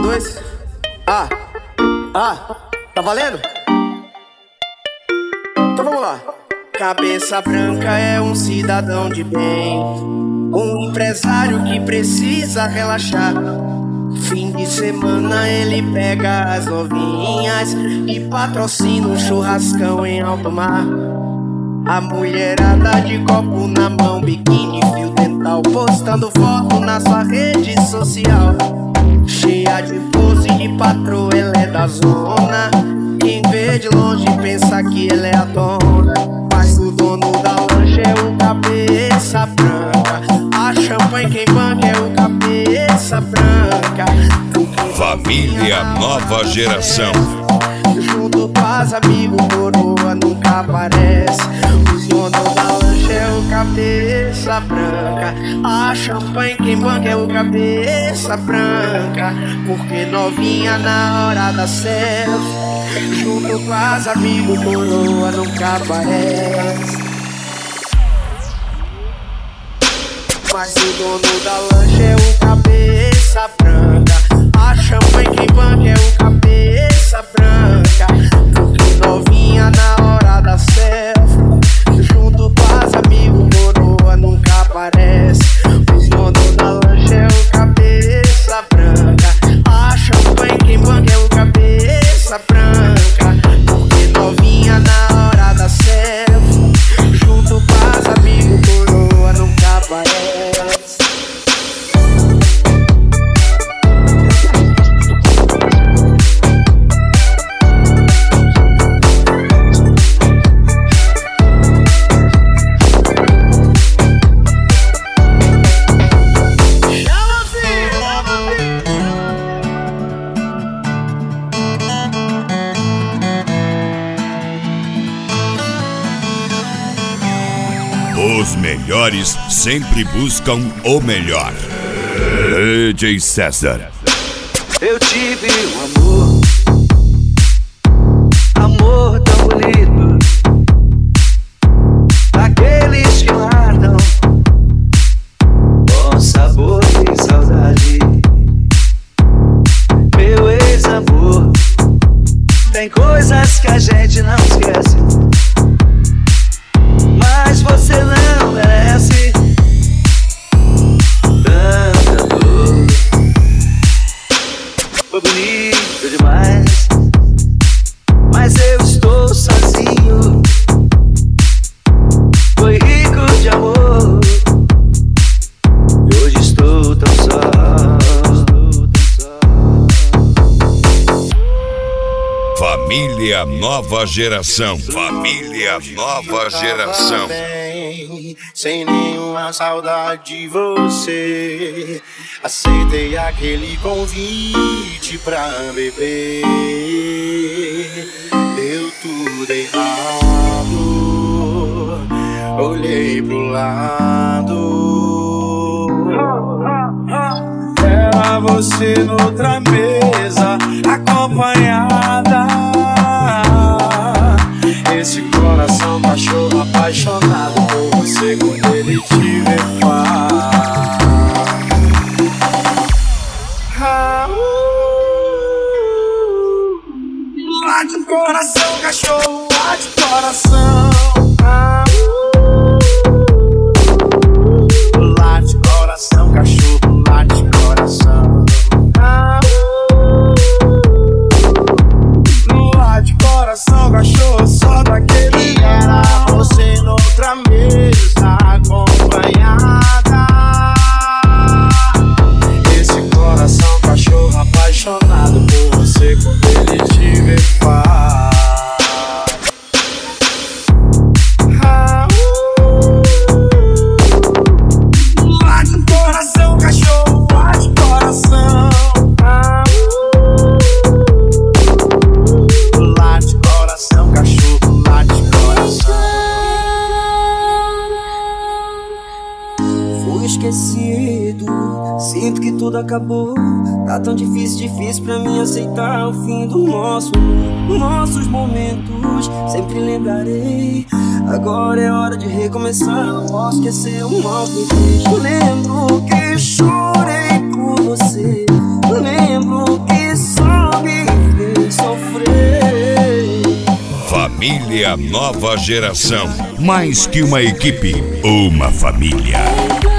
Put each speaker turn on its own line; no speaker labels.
dois. Tá valendo? Então vamos lá. Cabeça branca é um cidadão de bem, um empresário que precisa relaxar. Fim de semana ele pega as novinhas e patrocina um churrascão em alto mar. A mulherada de copo na mão, biquíni, fio dental, postando foto na sua rede social. Cheia de pose de patroa, ela é da zona. Quem vê de longe pensa que ela é a dona, mas o dono da lancha é o cabeça branca. A champanhe quem banca é o cabeça branca.
Família Nova Geração.
Junto com as amigos, coroa nunca aparece. O dono da lancha é o cabeça branca. A champanhe quem banca é o cabeça branca. Porque novinha na hora da selfie, junto com as amigos, coroa nunca aparece. Mas o dono da lancha é o cabeça branca. A champanhe quem banca é o cabeça branca. Porque novinha na hora da selfie, junto com as amigos, coroa nunca aparece. O dono da lancha é o cabeça branca. A champanhe quem banca é o cabeça branca. Porque novinha na hora da selfie, junto com as amigos, coroa nunca aparece.
Os melhores sempre buscam o melhor. DJ César.
Eu tive um amor tão bonito, aqueles que guardam com sabor e saudade. Meu ex-amor, tem coisas que a gente não esquece, mas você não merece tanta dor. Foi bonito demais, mas eu estou sozinho. Foi rico de amor e hoje estou tão só.
Família Nova Geração. Família Nova Geração.
Bem, sem nenhuma saudade de você, aceitei aquele convite pra beber. Deu tudo errado, olhei pro lado, era você noutra mesa, acompanhada. Esse coração cachorro apaixonado por você, quando ele te vê late o coração, cachorro, late o coração. Late o coração, cachorro, late o coração. Late o coração, cachorro, só daquele era você noutra mesa, acompanhada. Esse coração, cachorro apaixonado por você, quando ele te vê late o coração, cachorro, late o coração. Late o coração, cachorro, late o coração.
Fui esquecido, sinto que tudo acabou. Tá tão difícil pra mim aceitar o fim do nossos momentos. Sempre lembrarei, agora é hora de recomeçar. Não posso esquecer o mal que fiz. Lembro que chorei por você, lembro que
Família Nova Geração. Mais que uma equipe, uma família.